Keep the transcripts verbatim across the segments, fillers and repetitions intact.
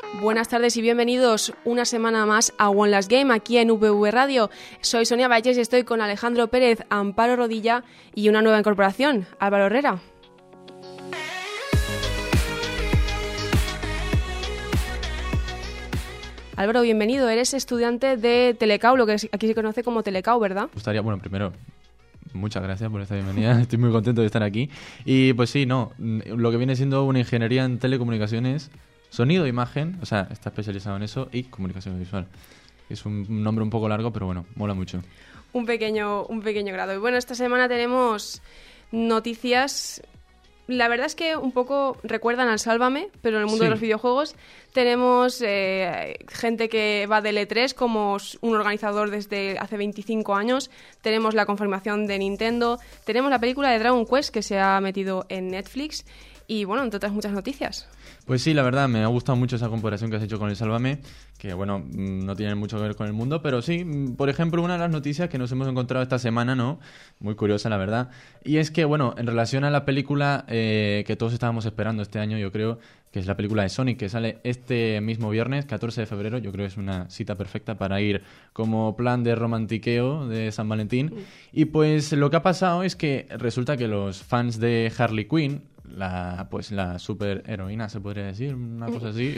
Buenas tardes y bienvenidos una semana más a One Last Game aquí en V V Radio. Soy Sonia Valles y estoy con Alejandro Pérez, Amparo Rodilla y una nueva incorporación, Álvaro Herrera. Álvaro, bienvenido. Eres estudiante de Telecau, lo que aquí se conoce como Telecau, ¿verdad? Me gustaría, bueno, primero, muchas gracias por esta bienvenida. Estoy muy contento de estar aquí. Y pues sí, no, lo que viene siendo una ingeniería en telecomunicaciones, sonido, imagen, o sea, está especializado en eso, y comunicación visual. Es un nombre un poco largo, pero bueno, mola mucho. Un pequeño, un pequeño grado. Y bueno, esta semana tenemos noticias. La verdad es que un poco recuerdan al Sálvame, pero en el mundo sí. de los videojuegos. Tenemos eh, gente que va del E tres como un organizador desde hace veinticinco años. Tenemos la confirmación de Nintendo. Tenemos la película de Dragon Quest que se ha metido en Netflix. Y bueno, entre otras muchas noticias. Pues sí, la verdad, me ha gustado mucho esa comparación que has hecho con el Sálvame, que bueno, no tiene mucho que ver con el mundo, pero sí, por ejemplo, una de las noticias que nos hemos encontrado esta semana, ¿no? Muy curiosa, la verdad. Y es que, bueno, en relación a la película eh, que todos estábamos esperando este año, yo creo, que es la película de Sonic, que sale este mismo viernes, catorce de febrero, yo creo que es una cita perfecta para ir como plan de romantiqueo de San Valentín. Y pues lo que ha pasado es que resulta que los fans de Harley Quinn, la pues la superheroína, se podría decir, una cosa así.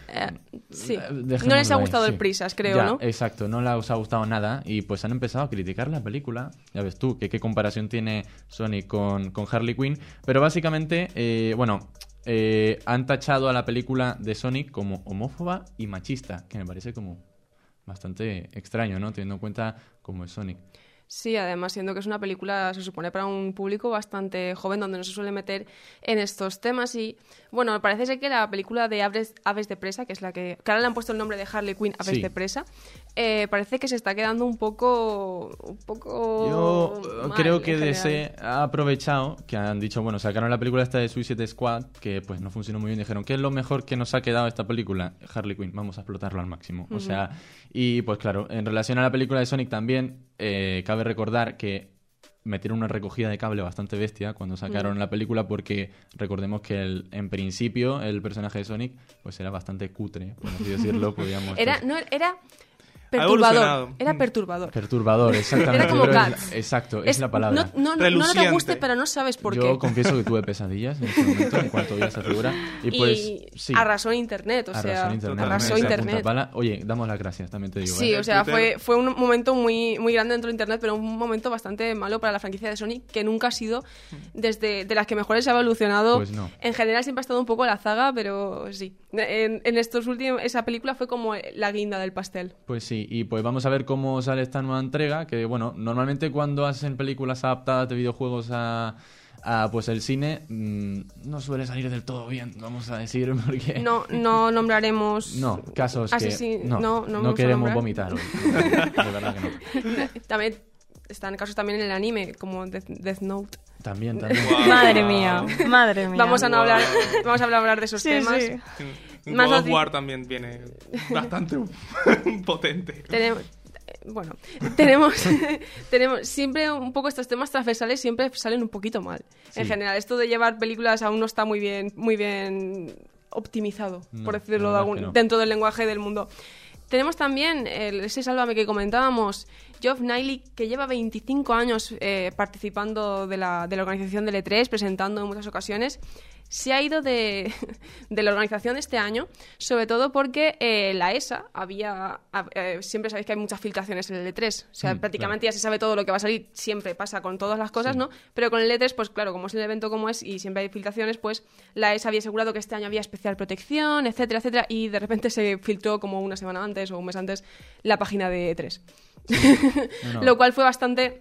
Uh, sí. No les ha gustado ahí. El Prisas, creo, ya, ¿no? Exacto, no les ha gustado nada y pues han empezado a criticar la película. Ya ves tú, que qué comparación tiene Sonic con, con Harley Quinn. Pero básicamente, eh, bueno, eh, han tachado a la película de Sonic como homófoba y machista, que me parece como bastante extraño, ¿no? Teniendo en cuenta cómo es Sonic. Sí, además, siendo que es una película, se supone, para un público bastante joven, donde no se suele meter en estos temas. Y, bueno, parece ser que la película de Aves, Aves de Presa, que es la que... que ahora le han puesto el nombre de Harley Quinn, Aves sí. de Presa, eh, parece que se está quedando un poco... un poco Yo mal, creo que D C ha aprovechado, que han dicho, bueno, sacaron la película esta de Suicide Squad, que pues no funcionó muy bien, dijeron, ¿qué es lo mejor que nos ha quedado esta película? Harley Quinn, vamos a explotarlo al máximo. Uh-huh. O sea, y pues claro, en relación a la película de Sonic también... Eh, cabe recordar que metieron una recogida de cable bastante bestia cuando sacaron mm. la película, porque recordemos que el, en principio el personaje de Sonic pues era bastante cutre, por así decirlo. Podíamos, era, pues... no, era perturbador. Era perturbador. Perturbador, exactamente. Era como Cats. Exacto, es, es la palabra. No, no, no te guste, pero no sabes por Yo qué. Yo confieso que tuve pesadillas en ese momento, en cuanto vi esa figura. Y pues, y sí. arrasó en internet, o sea. Arrasó en internet. Arrasó internet. Oye, damos las gracias, también te digo. Sí, ¿eh? o sea, fue, fue un momento muy, muy grande dentro de internet, pero un momento bastante malo para la franquicia de Sonic, que nunca ha sido desde de las que mejores se ha evolucionado. Pues no. En general siempre ha estado un poco la zaga, pero sí. En, en estos últimos, esa película fue como la guinda del pastel. Pues sí, y pues vamos a ver cómo sale esta nueva entrega, que bueno, normalmente cuando hacen películas adaptadas de videojuegos a, a pues el cine, mmm, no suele salir del todo bien, vamos a decir, porque... No, no nombraremos... No, casos asesin... que... No, no, no, no queremos vomitar hoy. De verdad que no. También están casos también en el anime, como Death, Death Note. También, también. Wow. Madre mía, madre mía. Vamos a no wow. hablar, vamos a hablar de esos sí, temas. Sí. God of War también viene bastante potente. Tenemos... Bueno, tenemos, tenemos siempre un poco estos temas transversales siempre salen un poquito mal. Sí. En general, esto de llevar películas aún no está muy bien, muy bien optimizado, no, por decirlo de algún, no. dentro del lenguaje del mundo. Tenemos también el, ese Sálvame que comentábamos, Geoff Keighley, que lleva veinticinco años eh, participando de la, de la organización del E tres, presentando en muchas ocasiones. Se ha ido de, de la organización este año, sobre todo porque eh, la E S A había... Eh, siempre sabéis que hay muchas filtraciones en el E tres. O sea, mm, prácticamente claro. ya se sabe todo lo que va a salir. Siempre pasa con todas las cosas, sí. ¿no? Pero con el E tres, pues claro, como es el evento como es y siempre hay filtraciones, pues la E S A había asegurado que este año había especial protección, etcétera, etcétera, y de repente se filtró como una semana antes o un mes antes la página de E tres. Sí. No, no. Lo cual fue bastante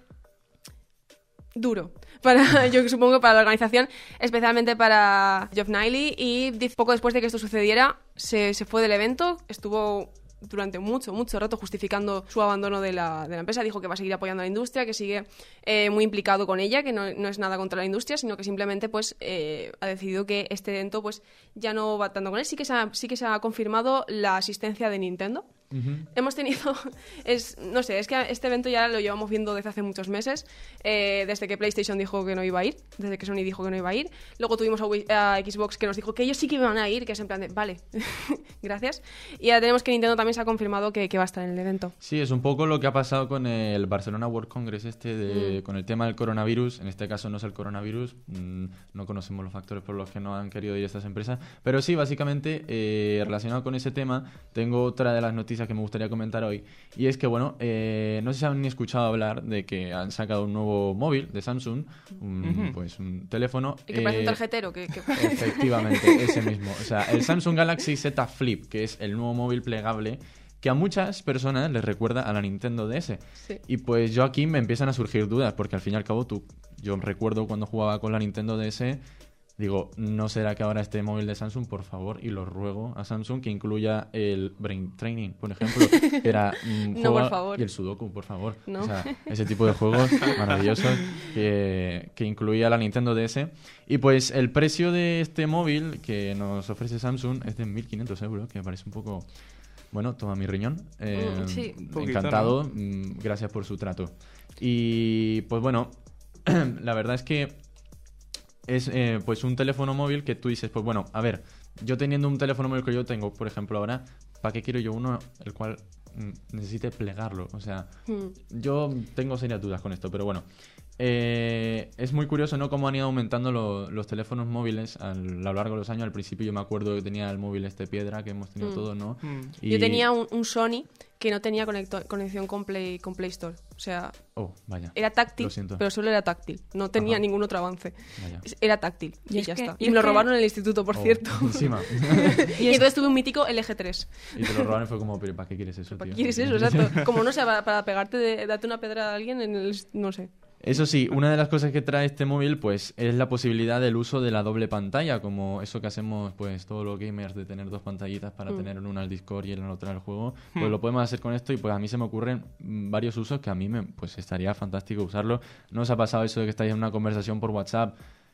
duro. Para, yo supongo para la organización, especialmente para Geoff Keighley, y poco después de que esto sucediera se, se fue del evento, estuvo durante mucho, mucho rato justificando su abandono de la, de la empresa, dijo que va a seguir apoyando a la industria, que sigue eh, muy implicado con ella, que no, no es nada contra la industria, sino que simplemente pues eh, ha decidido que este evento pues ya no va tanto con él. Sí que se ha, sí que se ha confirmado la asistencia de Nintendo Uh-huh. Hemos tenido, es, no sé, es que este evento ya lo llevamos viendo desde hace muchos meses, eh, desde que PlayStation dijo que no iba a ir, desde que Sony dijo que no iba a ir, luego tuvimos a, Wii- a Xbox que nos dijo que ellos sí que iban a ir, que es en plan de, vale, gracias, y ahora tenemos que Nintendo también se ha confirmado que, que va a estar en el evento. Sí, es un poco lo que ha pasado con el Barcelona World Congress este, de, mm. con el tema del coronavirus, en este caso no es el coronavirus, mmm, no conocemos los factores por los que no han querido ir estas empresas, pero sí, básicamente, eh, relacionado con ese tema, tengo otra de las noticias que me gustaría comentar hoy, y es que, bueno, eh, no sé si han ni escuchado hablar de que han sacado un nuevo móvil de Samsung, un, uh-huh. pues un teléfono. ¿Y que eh, parece un tarjetero? Que, que... Efectivamente, ese mismo. O sea, el Samsung Galaxy Z Flip, que es el nuevo móvil plegable que a muchas personas les recuerda a la Nintendo D S. Sí. Y pues yo aquí me empiezan a surgir dudas, porque al fin y al cabo tú, yo recuerdo cuando jugaba con la Nintendo D S... Digo, ¿no será que ahora este móvil de Samsung, por favor, y lo ruego a Samsung que incluya el Brain Training, por ejemplo, que era mm, no, por favor. Y el Sudoku, por favor. No. O sea, ese tipo de juegos maravillosos que, que incluía la Nintendo D S. Y pues el precio de este móvil que nos ofrece Samsung es de mil quinientos euros, que me parece un poco... Bueno, toma mi riñón. Eh, mm, sí. Encantado. ¿No? Mm, gracias por su trato. Y pues bueno, la verdad es que es eh, pues un teléfono móvil que tú dices, pues bueno, a ver, yo teniendo un teléfono móvil que yo tengo, por ejemplo, ahora, ¿para qué quiero yo uno el cual mm, necesite plegarlo? O sea, mm. yo tengo serias dudas con esto, pero bueno. Eh, es muy curioso, ¿no? Cómo han ido aumentando lo, los teléfonos móviles a lo largo de los años. Al principio yo me acuerdo que tenía el móvil este piedra que hemos tenido mm. todos, ¿no? Mm. Y... Yo tenía un, un Sony que no tenía conecto, conexión con Play, con Play Store. O sea, oh, vaya. Era táctil, pero solo era táctil. No tenía Ajá. ningún otro avance. Vaya. Era táctil y, y ya está. Y me lo que... robaron en el instituto, por oh, cierto. Encima. y entonces tuve un mítico L G tres. Y te lo robaron y fue como, ¿pero para qué quieres eso, ¿Para tío? qué quieres eso? Exacto. Como no sé, para, para pegarte, de, darte una pedra a alguien en el... No sé. Eso sí, una de las cosas que trae este móvil pues es la posibilidad del uso de la doble pantalla, como eso que hacemos pues todos los gamers de tener dos pantallitas para mm. tener en una el Discord y en la otra el juego, mm. pues lo podemos hacer con esto y pues a mí se me ocurren varios usos que a mí me pues estaría fantástico usarlo. ¿No os ha pasado eso de que estáis en una conversación por WhatsApp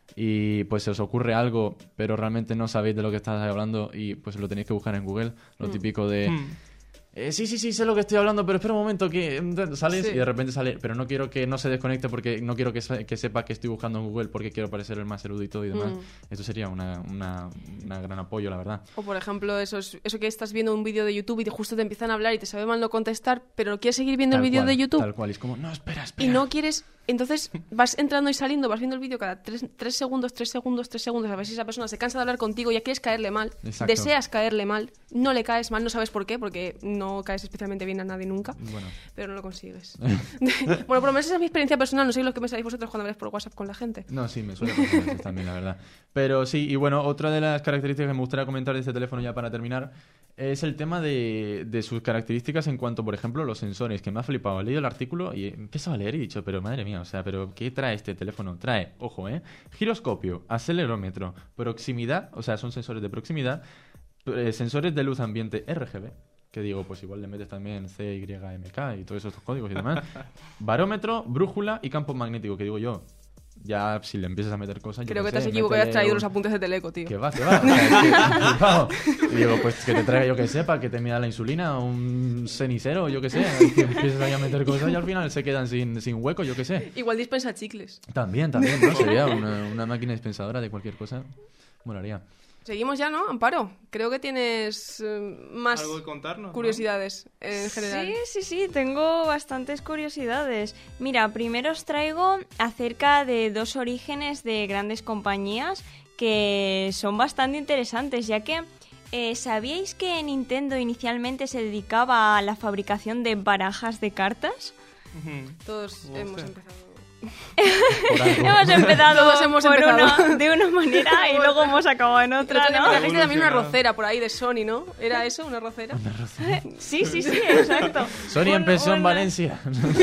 y pues se os ocurre algo pero realmente no sabéis de lo que estáis hablando y pues lo tenéis que buscar en Google? Lo mm. típico de... Mm. Eh, sí, sí, sí, sé lo que estoy hablando, pero espera un momento que sales sí. y de repente sale, pero no quiero que no se desconecte porque no quiero que, que sepa que estoy buscando en Google porque quiero parecer el más erudito y demás. Mm. Esto sería una, una, una gran apoyo, la verdad. O por ejemplo, eso, es, eso que estás viendo un vídeo de YouTube y te, justo te empiezan a hablar y te sabe mal no contestar, pero quieres seguir viendo tal el vídeo cual, de YouTube. Tal cual, es como, no, espera, espera. Y no quieres... Entonces vas entrando y saliendo, vas viendo el vídeo cada tres, tres segundos, tres segundos, tres segundos, a ver si esa persona se cansa de hablar contigo, ya quieres caerle mal, Exacto. deseas caerle mal, no le caes mal, no sabes por qué, porque no caes especialmente bien a nadie nunca, bueno. pero no lo consigues. Bueno, por lo menos esa es mi experiencia personal, no sé lo que me sabéis vosotros cuando habláis por WhatsApp con la gente. No, sí, me suele pasar eso también, la verdad. Pero sí, y bueno, otra de las características que me gustaría comentar de este teléfono ya para terminar es el tema de, de sus características en cuanto, por ejemplo, los sensores, que me ha flipado. He leído el artículo y he empezado a leer y he dicho, pero madre mía, o sea, pero ¿qué trae este teléfono? Trae, ojo, ¿eh? Giroscopio, acelerómetro, proximidad, o sea, son sensores de proximidad, eh, sensores de luz ambiente R G B, que digo, pues igual le metes también C Y M K y todos esos códigos y demás, barómetro, brújula y campo magnético, que digo yo, ya si le empiezas a meter cosas... Creo yo que sé, te has equivocado y has traído un... los apuntes de Teleco, tío. Que va, que va. O sea, es que, y digo, pues que te traiga, yo que sé, para que te mida la insulina, un cenicero, yo que sé, que empieces ahí a meter cosas y al final se quedan sin, sin hueco, yo que sé. Igual dispensa chicles. También, también, ¿no? Sería una, una máquina dispensadora de cualquier cosa. Molaría. Seguimos ya, ¿no, Amparo? Creo que tienes eh, más ¿Algo que contarnos, curiosidades, ¿no? En general. Sí, sí, sí, tengo bastantes curiosidades. Mira, primero os traigo acerca de dos orígenes de grandes compañías que son bastante interesantes, ya que eh, ¿sabíais que Nintendo inicialmente se dedicaba a la fabricación de barajas de cartas? Uh-huh. Todos Wow, hemos sí. empezado... hemos empezado, Todos hemos por empezado. Una, de una manera y luego hemos acabado en otra, ¿no? ¿no? Trajiste también una rocera por ahí de Sony, ¿no? ¿Era eso, una rocera? Una rocera. Sí, sí, sí, exacto. Sony Un- empezó en una- Valencia.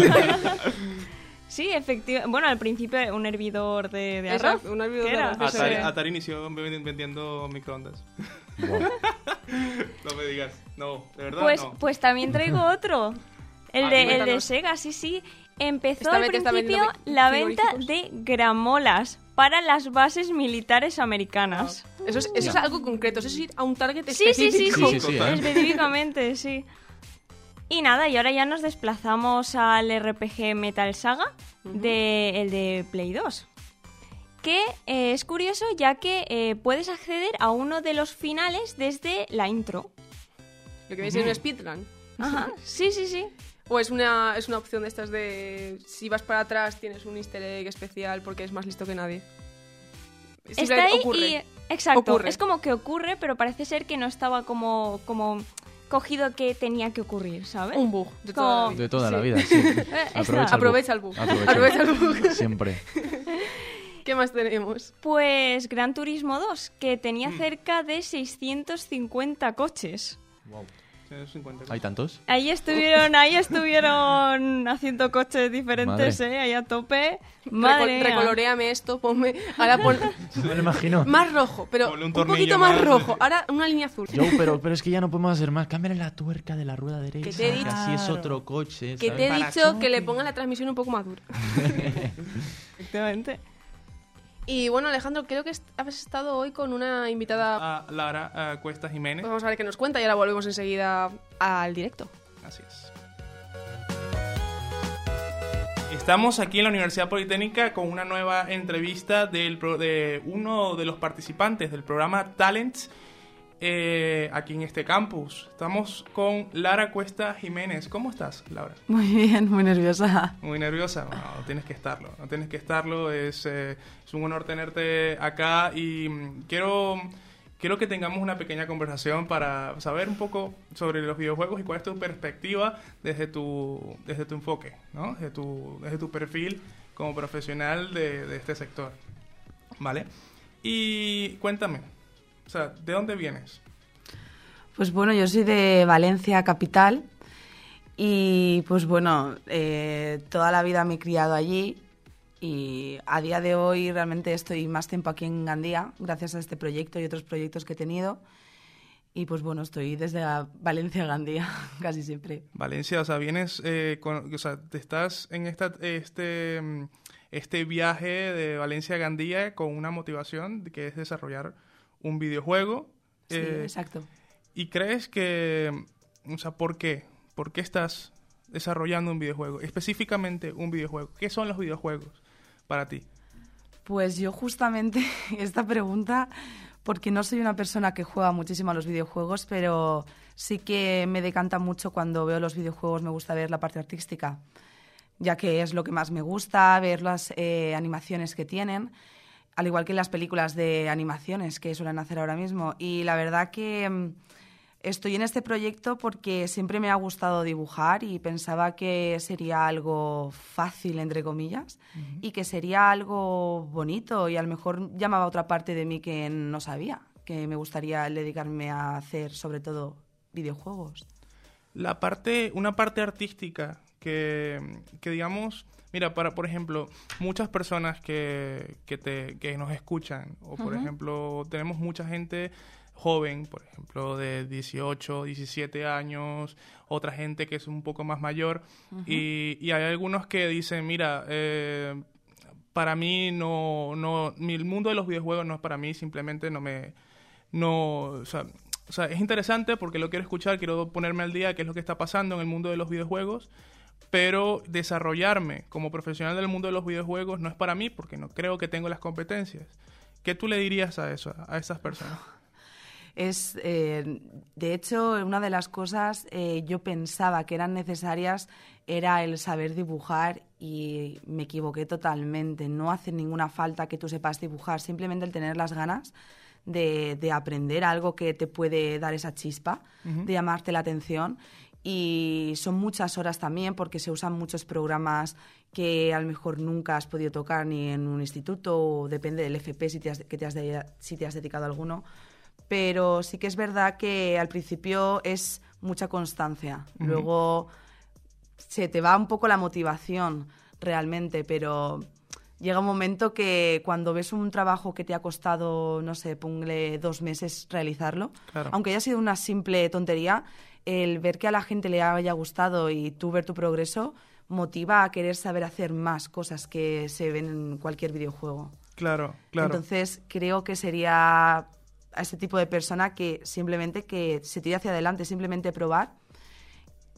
Sí, efectivamente. Bueno, al principio un hervidor de, de arroz. Exacto, un hervidor ¿Qué de era? arroz. Atari, Eso Atari inició vendiendo microondas. Wow. No me digas. No, de verdad Pues, no. pues también traigo otro. El Ah, de, el de cuéntanos. Sega, sí, sí. Empezó Esta al vez te está principio vendiendo la venta frigoríficos. de gramolas para las bases militares americanas. Eso es, eso es algo concreto, eso es ir a un target Sí, sí, sí, específico. sí, Sí, sí, sí, ¿eh? específicamente, sí. Y nada, y ahora ya nos desplazamos al R P G Metal Saga, uh-huh. de, el de Play dos. Que eh, es curioso ya que eh, puedes acceder a uno de los finales desde la intro. Lo que viene siendo un speedrun. Ajá, sí, sí, sí. O es una, es una opción de estas de... Si vas para atrás tienes un easter egg especial porque es más listo que nadie. Está ahí ocurre. y... Exacto, ocurre. Es como que ocurre, pero parece ser que no estaba como... como... cogido que tenía que ocurrir, ¿sabes? Un bug de como... toda la vida. De toda sí. la vida, sí. Aprovecha, Aprovecha el bug. Aprovecha, Aprovecha el bug. Siempre. ¿Qué más tenemos? Pues Gran Turismo dos, que tenía mm. cerca de seiscientos cincuenta coches. Wow. ¿Hay tantos? Ahí estuvieron, ahí estuvieron haciendo coches diferentes, Madre. eh, ahí a tope. Madre Recol- recoloreame esto, ponme, ahora pon... Me lo imagino. Más rojo, pero un, un poquito más, más rojo. Ahora una línea azul. Yo, pero, pero es que ya no podemos hacer más. Cámbiale la tuerca de la rueda derecha. Que te he dicho, así es otro coche. Que ¿sabes? te he Para dicho choque. Que le ponga la transmisión un poco más dura. Efectivamente. Y bueno, Alejandro, creo que has estado hoy con una invitada... Uh, Lara uh, Cuesta Jiménez. Pues vamos a ver qué nos cuenta y ahora volvemos enseguida al directo. Así es. Estamos aquí en la Universidad Politécnica con una nueva entrevista del pro- de uno de los participantes del programa Talents eh, aquí en este campus. Estamos con Lara Cuesta Jiménez. ¿Cómo estás, Laura? Muy bien, muy nerviosa. Muy nerviosa. No, no tienes que estarlo. No tienes que estarlo. Es, eh, es un honor tenerte acá y mm, quiero, quiero que tengamos una pequeña conversación para saber un poco sobre los videojuegos y cuál es tu perspectiva desde tu, desde tu enfoque, ¿no? Desde tu, desde tu perfil como profesional de, de este sector. ¿Vale? Y cuéntame. O sea, ¿de dónde vienes? Pues bueno, yo soy de Valencia capital y pues bueno, eh, toda la vida me he criado allí y a día de hoy realmente estoy más tiempo aquí en Gandía gracias a este proyecto y otros proyectos que he tenido y pues bueno, estoy desde Valencia a Gandía casi siempre. Valencia, o sea, vienes, eh, con, o sea, te estás en esta, este, este viaje de Valencia a Gandía con una motivación que es desarrollar un videojuego. Sí, eh, exacto. ¿Y crees que, o sea, por qué? ¿Por qué estás desarrollando un videojuego? Específicamente un videojuego. ¿Qué son los videojuegos para ti? Pues yo justamente esta pregunta, porque no soy una persona que juega muchísimo a los videojuegos, pero sí que me decanta mucho cuando veo los videojuegos, me gusta ver la parte artística, ya que es lo que más me gusta, ver las eh, animaciones que tienen, al igual que las películas de animaciones que suelen hacer ahora mismo. Y la verdad que mmm, estoy en este proyecto porque siempre me ha gustado dibujar y pensaba que sería algo fácil, entre comillas, uh-huh. y que sería algo bonito y a lo mejor llamaba a otra parte de mí que no sabía, que me gustaría dedicarme a hacer sobre todo videojuegos. La parte, una parte artística que, que digamos... Mira, para por ejemplo, muchas personas que, que, te, que nos escuchan, o por uh-huh. ejemplo, tenemos mucha gente joven, por ejemplo, de dieciocho, diecisiete años, otra gente que es un poco más mayor, uh-huh. y, y hay algunos que dicen, mira, eh, para mí no, no, el mundo de los videojuegos no es para mí, simplemente no me, no, o sea, o sea, es interesante porque lo quiero escuchar, quiero ponerme al día qué es lo que está pasando en el mundo de los videojuegos, pero desarrollarme como profesional del mundo de los videojuegos no es para mí porque no creo que tengo las competencias. ¿Qué tú le dirías a eso, a esas personas? Es, eh, de hecho, una de las cosas eh, yo pensaba que eran necesarias era el saber dibujar y me equivoqué totalmente. No hace ninguna falta que tú sepas dibujar, simplemente el tener las ganas de, de aprender algo que te puede dar esa chispa, uh-huh. de llamarte la atención. Y son muchas horas también porque se usan muchos programas que a lo mejor nunca has podido tocar ni en un instituto o depende del F P si te has, que te has de, si te has dedicado a alguno. Pero sí que es verdad que al principio es mucha constancia. Uh-huh. Luego se te va un poco la motivación realmente, pero llega un momento que cuando ves un trabajo que te ha costado, no sé, ponle dos meses realizarlo, claro. aunque haya sido una simple tontería, el ver que a la gente le haya gustado y tú ver tu progreso motiva a querer saber hacer más cosas que se ven en cualquier videojuego. Claro, claro. Entonces creo que sería a ese tipo de persona que simplemente que se tire hacia adelante, simplemente probar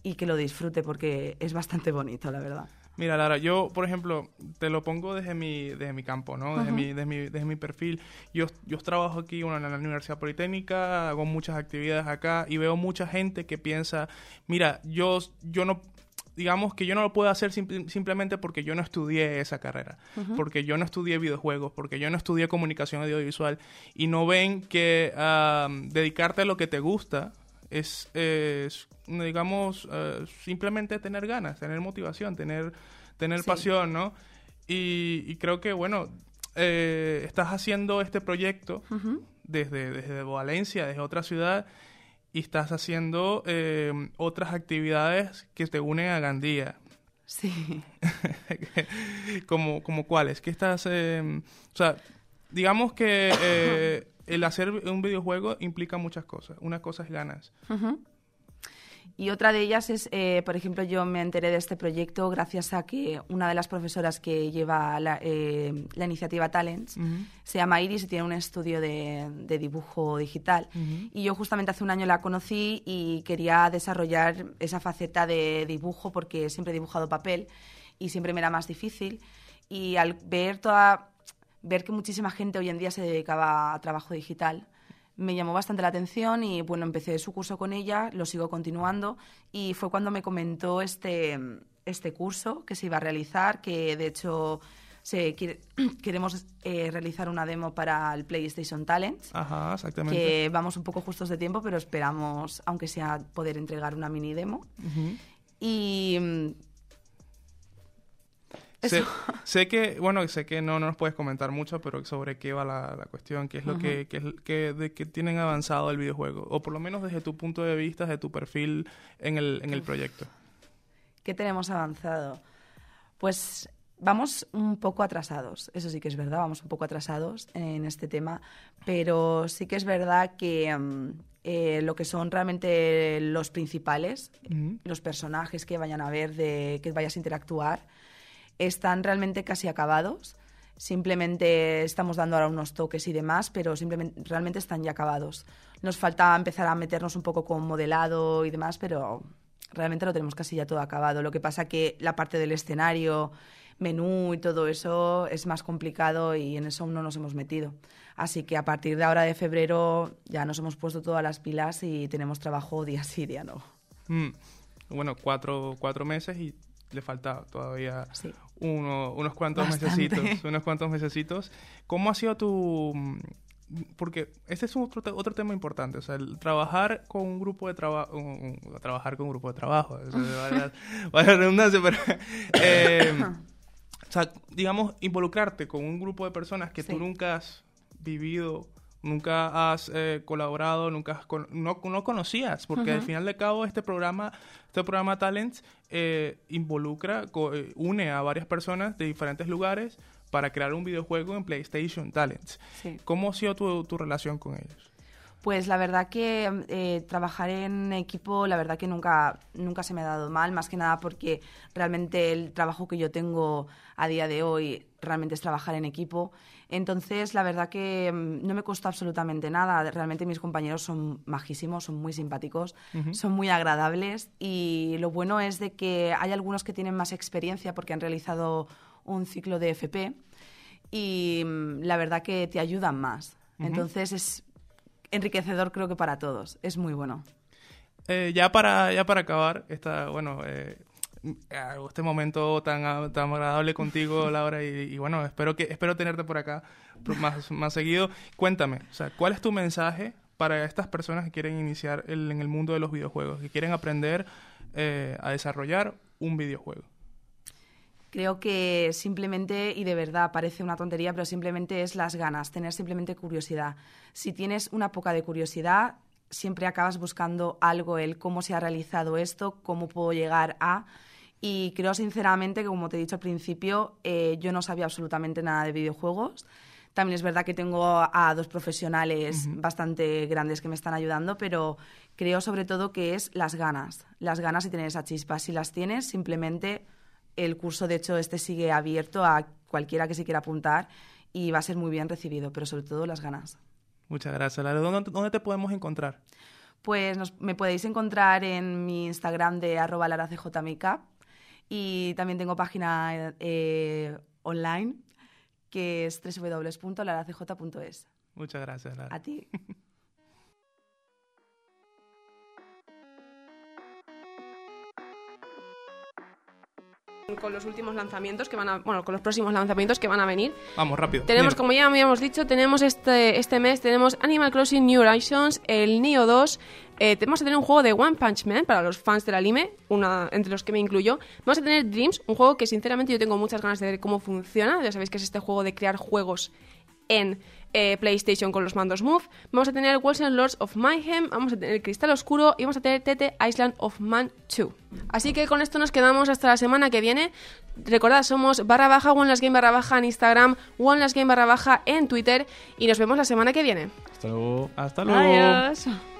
y que lo disfrute porque es bastante bonito, la verdad. Mira, Lara, yo, por ejemplo, te lo pongo desde mi, desde mi campo, ¿no? Desde, Uh-huh. mi, desde, mi, desde mi perfil. Yo, yo trabajo aquí bueno, en la Universidad Politécnica, hago muchas actividades acá y veo mucha gente que piensa, mira, yo, yo no... digamos que yo no lo puedo hacer simp- simplemente porque yo no estudié esa carrera, uh-huh. porque yo no estudié videojuegos, porque yo no estudié comunicación audiovisual, y no ven que uh, dedicarte a lo que te gusta es, es digamos, uh, simplemente tener ganas, tener motivación, tener, tener sí. pasión, ¿no? Y, y creo que, bueno, eh, estás haciendo este proyecto uh-huh. desde, desde Valencia, desde otra ciudad, y estás haciendo eh, otras actividades que te unen a Gandía. Sí. ¿Como, como cuáles? ¿Qué estás...? Eh, o sea, digamos que eh, el hacer un videojuego implica muchas cosas. Una cosa es ganas. Uh-huh. Y otra de ellas es, eh, por ejemplo, yo me enteré de este proyecto gracias a que una de las profesoras que lleva la, eh, la iniciativa Talents uh-huh. se llama Iris y tiene un estudio de, de dibujo digital. Uh-huh. Y yo justamente hace un año la conocí y quería desarrollar esa faceta de dibujo porque siempre he dibujado papel y siempre me era más difícil. Y al ver, toda, ver que muchísima gente hoy en día se dedicaba a trabajo digital, me llamó bastante la atención y, bueno, empecé su curso con ella, lo sigo continuando y fue cuando me comentó este, este curso que se iba a realizar, que de hecho se quiere, queremos eh, realizar una demo para el PlayStation Talents. Ajá, exactamente. Que vamos un poco justos de tiempo, pero esperamos, aunque sea, poder entregar una mini demo. Uh-huh. Y... Sé, sé que, bueno, sé que no, no nos puedes comentar mucho, pero sobre qué va la, la cuestión, qué es lo uh-huh. que, que, que, de que tienen avanzado el videojuego, o por lo menos desde tu punto de vista, desde tu perfil en el, en el proyecto. ¿Qué tenemos avanzado? Pues vamos un poco atrasados, eso sí que es verdad, vamos un poco atrasados en este tema, pero sí que es verdad que um, eh, lo que son realmente los principales, uh-huh. los personajes que vayan a ver, de que vayas a interactuar, están realmente casi acabados. Simplemente estamos dando ahora unos toques y demás, pero simplemente realmente están ya acabados. Nos falta empezar a meternos un poco con modelado y demás, pero realmente lo tenemos casi ya todo acabado. Lo que pasa que la parte del escenario, menú y todo eso es más complicado y en eso aún no nos hemos metido. Así que a partir de ahora de febrero ya nos hemos puesto todas las pilas y tenemos trabajo día sí, día no. Mm. Bueno, cuatro, cuatro meses y le falta todavía sí. uno, unos cuantos mesecitos, unos cuantos mesecitos. ¿Cómo ha sido tu...? Porque este es otro, otro tema importante, o sea, el trabajar con un grupo de trabajo, trabajar con un grupo de trabajo, o sea, vaya redundancia, pero, eh, o sea, digamos, involucrarte con un grupo de personas que sí. tú nunca has vivido, nunca has eh, colaborado, nunca has con, no, no conocías, porque uh-huh. al final de cabo este programa, este programa Talents eh, involucra, co, eh, une a varias personas de diferentes lugares para crear un videojuego en PlayStation Talents. Sí. ¿Cómo ha sido tu, tu relación con ellos? Pues la verdad que eh, trabajar en equipo, la verdad que nunca, nunca se me ha dado mal, más que nada porque realmente el trabajo que yo tengo a día de hoy realmente es trabajar en equipo. Entonces, la verdad que no me costó absolutamente nada. Realmente mis compañeros son majísimos, son muy simpáticos, uh-huh. son muy agradables y lo bueno es de que hay algunos que tienen más experiencia porque han realizado un ciclo de F P y la verdad que te ayudan más. Uh-huh. Entonces, es enriquecedor creo que para todos. Es muy bueno. Eh, ya, para, ya para acabar, esta, bueno... Eh... este momento tan, tan agradable contigo, Laura, y, y bueno, espero que espero tenerte por acá más, más seguido. Cuéntame, o sea, ¿cuál es tu mensaje para estas personas que quieren iniciar el, en el mundo de los videojuegos, que quieren aprender eh, a desarrollar un videojuego? Creo que simplemente, y de verdad parece una tontería, pero simplemente es las ganas, tener simplemente curiosidad. Si tienes una poca de curiosidad, siempre acabas buscando algo, el cómo se ha realizado esto, cómo puedo llegar a... Y creo sinceramente que, como te he dicho al principio, eh, yo no sabía absolutamente nada de videojuegos. También es verdad que tengo a, a dos profesionales uh-huh. bastante grandes que me están ayudando, pero creo sobre todo que es las ganas. Las ganas y tener esa chispa. Si las tienes, simplemente el curso, de hecho, este sigue abierto a cualquiera que se quiera apuntar y va a ser muy bien recibido, pero sobre todo las ganas. Muchas gracias, Lara. ¿Dónde, ¿Dónde te podemos encontrar? Pues nos, me podéis encontrar en mi Instagram de arroba laracjmakeup y también tengo página eh, online que es doble u doble u doble u punto laracj punto es. Muchas gracias, Lara. A ti. Con los últimos lanzamientos que van a, bueno, con los próximos lanzamientos que van a venir. Vamos, rápido. Tenemos, Dime. como ya habíamos dicho, tenemos este, este mes tenemos Animal Crossing New Horizons, el Nioh dos, eh, vamos a tener un juego de One Punch Man para los fans del anime, una, entre los que me incluyo. Vamos a tener Dreams, un juego que sinceramente yo tengo muchas ganas de ver cómo funciona. Ya sabéis que es este juego de crear juegos en eh, PlayStation con los mandos Move. Vamos a tener Wolves and Lords of Mayhem, vamos a tener Cristal Oscuro y vamos a tener Tete Island of Man dos. Así que con esto nos quedamos hasta la semana que viene. Recordad, somos barra baja One Last Game barra baja en Instagram, One Last Game barra baja en Twitter y nos vemos la semana que viene. Hasta luego. Hasta luego. Adiós.